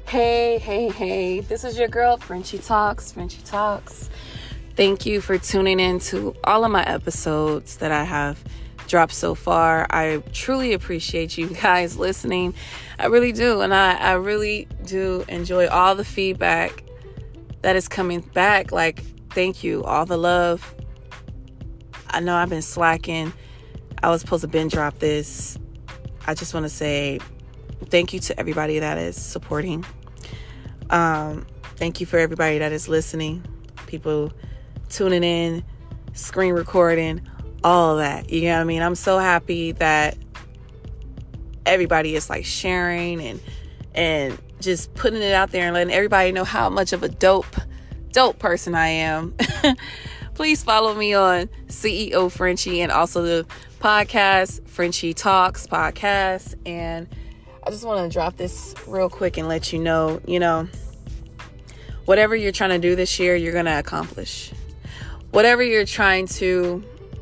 Hey. This is your girl, Frenchie Talks. Thank you for tuning in to all of my episodes that I have dropped so far. I truly appreciate you guys listening. I really do. And I really do enjoy all the feedback that is coming back. Like, thank you. All the love. I know I've been slacking. I was supposed to binge drop this. I just want to say thank you to everybody that is supporting. Thank you for everybody that is listening. People tuning in, screen recording, all of that. You know what I mean? I'm so happy that everybody is like sharing and just putting it out there and letting everybody know how much of a dope person I am. Please follow me on CEO Frenchie and also the podcast, Frenchie Talks Podcast. And I just want to drop this real quick and let you know, whatever you're trying to do this year, you're going to accomplish. Whatever you're trying to,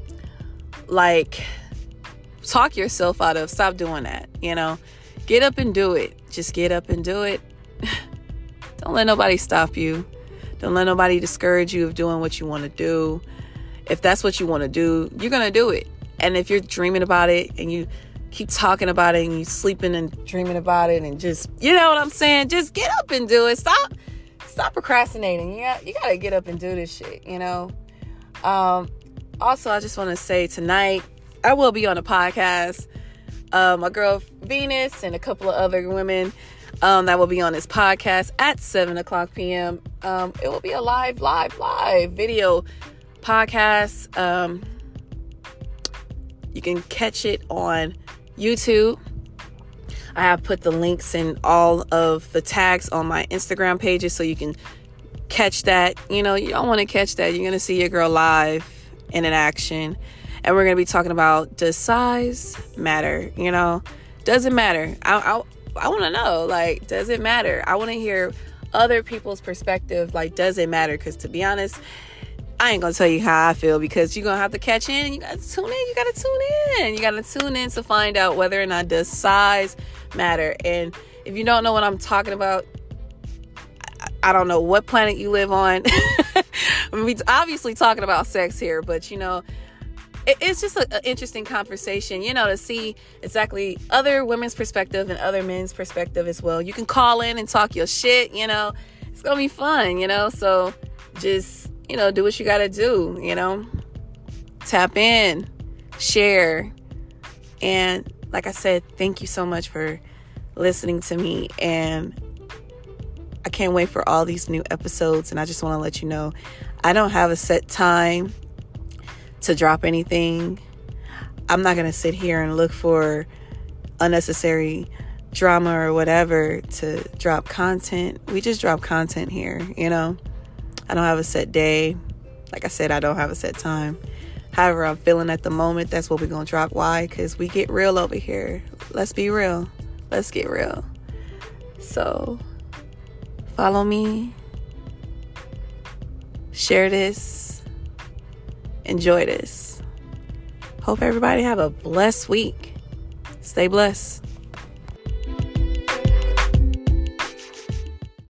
talk yourself out of, stop doing that, Get up and do it. Just get up and do it. Don't let nobody stop you. Don't let nobody discourage you of doing what you want to do. If that's what you want to do, you're going to do it. And if you're dreaming about it and you keep talking about it and you sleeping and dreaming about it and just, you know what I'm saying? Just get up and do it. Stop procrastinating. You got to get up and do this shit, Also, I just want to say tonight, I will be on a podcast. My girl Venus and a couple of other women that will be on this podcast at 7:00 p.m. It will be a live video podcast. You can catch it on YouTube. I have put the links in all of the tags on my Instagram pages so you can catch that. You don't want to catch that. You're going to see your girl live and in action. And we're going to be talking about, does size matter? Does it matter? I want to know, does it matter? I want to hear other people's perspective. Does it matter? Because to be honest, I ain't going to tell you how I feel because you're going to have to catch in and you got to tune in. You got to tune in to find out whether or not does size matter. And if you don't know what I'm talking about, I don't know what planet you live on. We're obviously talking about sex here, but it's just an interesting conversation, to see exactly other women's perspective and other men's perspective as well. You can call in and talk your shit, it's going to be fun, so just, do what you got to do, tap in, share. And like I said, thank you so much for listening to me. And I can't wait for all these new episodes. And I just want to let you know, I don't have a set time to drop anything. I'm not going to sit here and look for unnecessary drama or whatever to drop content. We just drop content here, I don't have a set day. Like I said, I don't have a set time. However I'm feeling at the moment, that's what we're going to drop. Why? Because we get real over here. Let's be real. Let's get real. So, follow me. Share this. Enjoy this. Hope everybody have a blessed week. Stay blessed.